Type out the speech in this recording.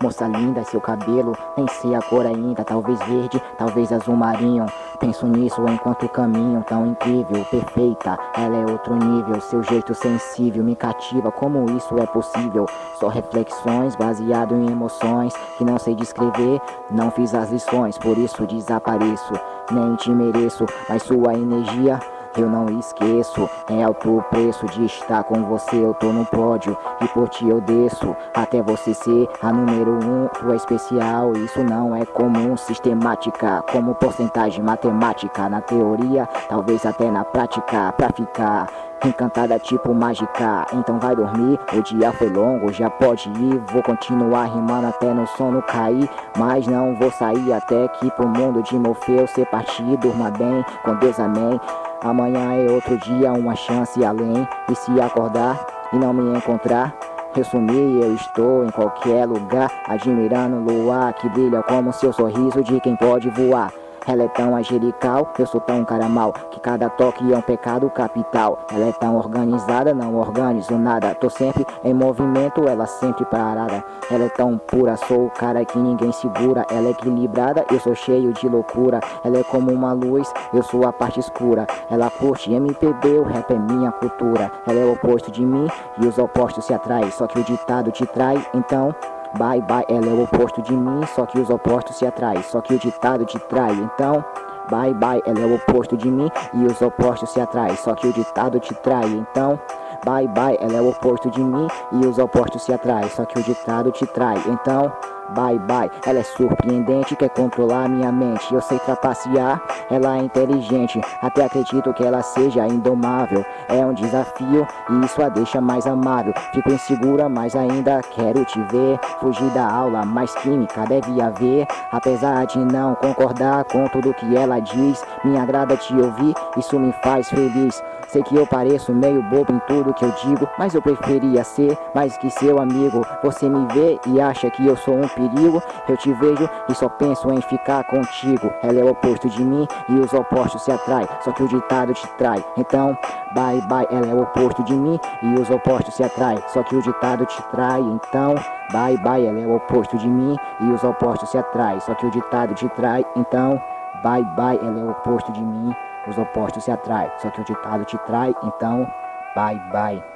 Moça linda, seu cabelo, nem sei a cor ainda. Talvez verde, talvez azul marinho. Penso nisso enquanto caminho, tão incrível, perfeita. Ela é outro nível, seu jeito sensível me cativa, como isso é possível? Só reflexões, baseado em emoções que não sei descrever, não fiz as lições, por isso desapareço. Nem te mereço, mas sua energia eu não esqueço. É alto o preço de estar com você, eu tô no pódio e por ti eu desço, até você ser a número 1. Tu é especial, isso não é comum. Sistemática, como porcentagem matemática. Na teoria, talvez até na prática. Pra ficar encantada tipo mágica. Então vai dormir, o dia foi longo, já pode ir. Vou continuar rimando até no sono cair, mas não vou sair até que pro mundo de Morfeu ser partir. Durma bem, com Deus, amém. Amanhã é outro dia, uma chance além. E se acordar e não me encontrar, eu sumi, eu estou em qualquer lugar, admirando o luar que brilha como seu sorriso de quem pode voar. Ela é tão angelical, eu sou tão cara mal, que cada toque é um pecado capital. Ela é tão organizada, não organizo nada. Tô sempre em movimento, ela sempre parada. Ela é tão pura, sou o cara que ninguém segura. Ela é equilibrada, eu sou cheio de loucura. Ela é como uma luz, eu sou a parte escura. Ela curte MPB, o rap é minha cultura. Ela é o oposto de mim e os opostos se atraem. Só que o ditado te trai, então bye bye. Ela é o oposto de mim, só que os opostos se atraem. Só que o ditado te trai, então bye bye. Ela é o oposto de mim e os opostos se atraem. Só que o ditado te trai, então bye bye. Ela é o oposto de mim e os opostos se atraem. Só que o ditado te trai, então bye bye. Ela é surpreendente, quer controlar minha mente. Eu sei trapacear, ela é inteligente. Até acredito que ela seja indomável. É um desafio e isso a deixa mais amável. Fico insegura, mas ainda quero te ver. Fugir da aula, mais química deve haver. Apesar de não concordar com tudo que ela diz, me agrada te ouvir, isso me faz feliz. Sei que eu pareço meio bobo em tudo que eu digo, mas eu preferia ser mais que seu amigo. Você me vê e acha que eu sou um perigo. Eu te vejo e só penso em ficar contigo. Ela é o oposto de mim e os opostos se atraem. Só que o ditado te trai, então bye bye. Ela é o oposto de mim e os opostos se atraem. Só que o ditado te trai, então bye bye. Ela é o oposto de mim e os opostos se atraem. Só que o ditado te trai, então bye bye. Ela é o oposto de mim, os opostos se atraem. Só que o ditado te trai, então bye bye.